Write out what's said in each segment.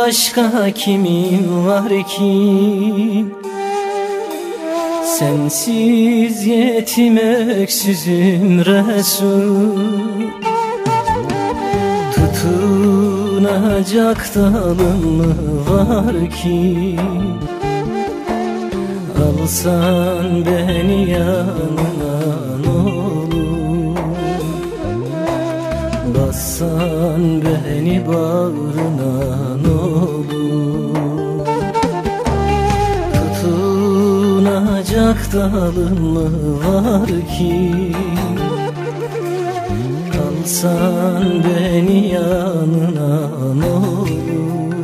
başka kimim var ki? Sensiz yetim öksüzüm Resul. Tutunacak dalım mı var ki? Alsan beni yanına n'olur, bassan beni bağrına n'olur. Tutunacak dalım mı var ki? Alsan beni yanına n'olur,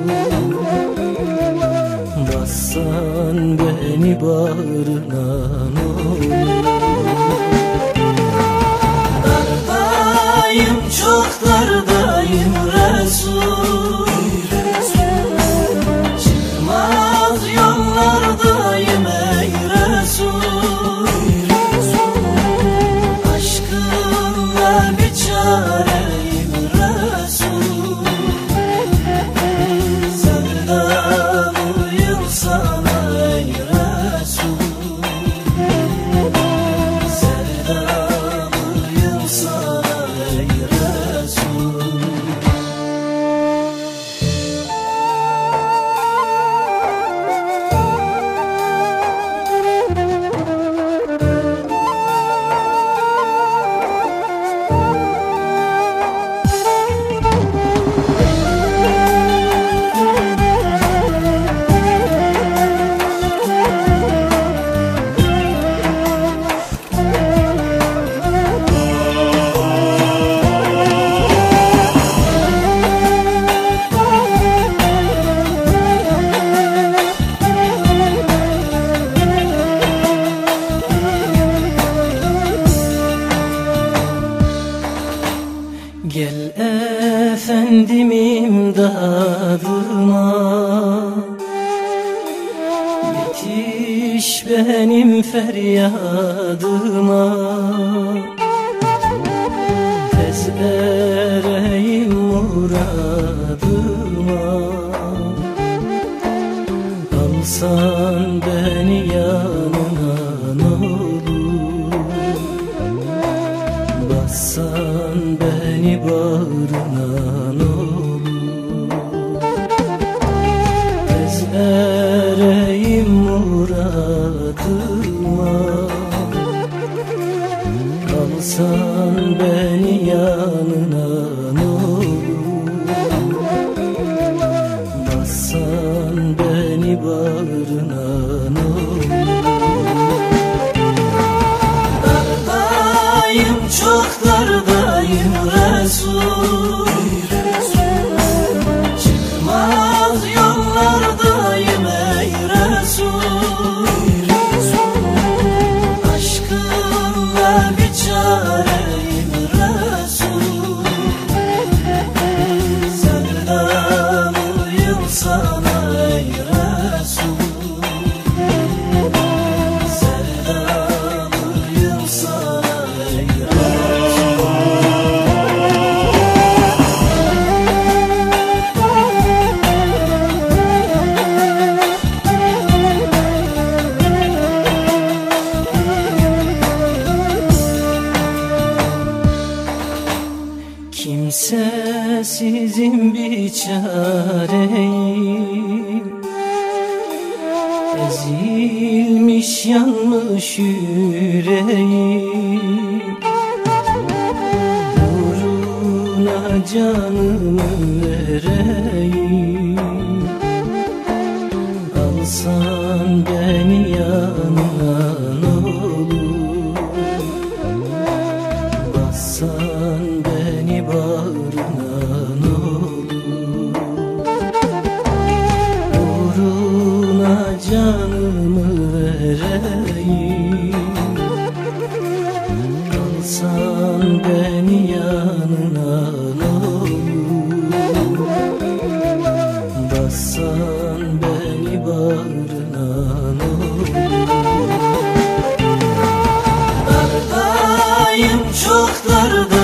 bassan beni bağrına n'olur. Dardayım, çok dardayım Resul. Çıkmaz yollardayım ey Resul. Aşkınla bir çareyim Resul. Sevdalıyım sana ey Resul. Sevdalıyım sana ey Resul. Gel efendim imdadıma, yetiş benim feryadıma. Tez ereyim muradıma, alsan beni yanına n'olur, bassan beni bağrına n'olur. Tez ereyim muradıma, alsan beni yanına n'olur, bassan beni bağrına n'olur. Dardayım, çok dardayım Resul. Çıkmaz yollardayım ey Resul. Aşkınla bir çareyim Resul. Sevdalıyım sana ey Resul. Sevdalıyım sana ey Resul. Kimsesizim biçareyim, ezilmiş yanmış yüreğim. Uğruna canımı vereyim, alsan beni yanına n'olur, bassan beni bağrına n'olur. Uğruna canımı vereyim, alsan beni yanına n'olur, bassan beni bağrına n'olur. Dardayım, çok dardayım